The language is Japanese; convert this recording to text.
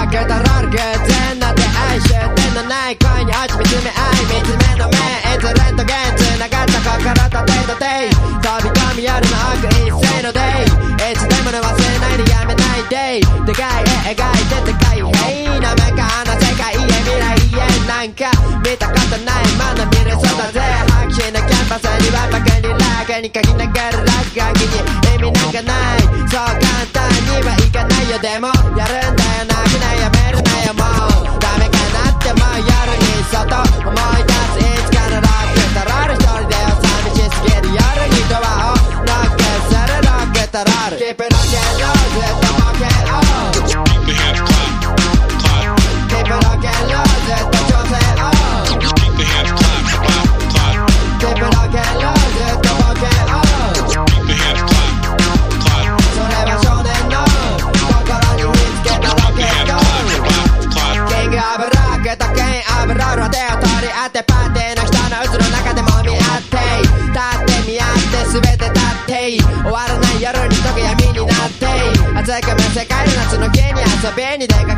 けたら偶然な出会い終点のない恋に落ち見つめ合い見つめの目いずれと現つながった心と手と手飛び込み夜の奥一斉のデイいつでも忘れないでやめないででかい絵描いてでかいHey なめかな世界へ未来へなんか見たことないまだ見れそうだぜ白紙のキャンパスにはバカに楽に書きながら落書きに意味なんかないそう簡単にはいかないよでもやるんだよ泣くなやめるなよもうダメかなっても夜にそっと思い出すいつかのロックタロール一人でよ寂しすぎる夜にドアをノックするロックタロール Keep it rock and roll ずっとボケろ Keep the hands clap, clap. Keep it rock and roll ずっと調整を Just keep the hands clap, clap, clap. Keep it rock and roll ずっとボケろ Keep the hands clap, clap. それは少年の心に見つけたロケット Clap, clap. キングオブロックとキングオブロールは手を取り合ってパーティーの人の渦の中でも見合って立って見合って全て立って終わらない夜に溶け闇になって熱くむ世界の夏の木に遊びに出か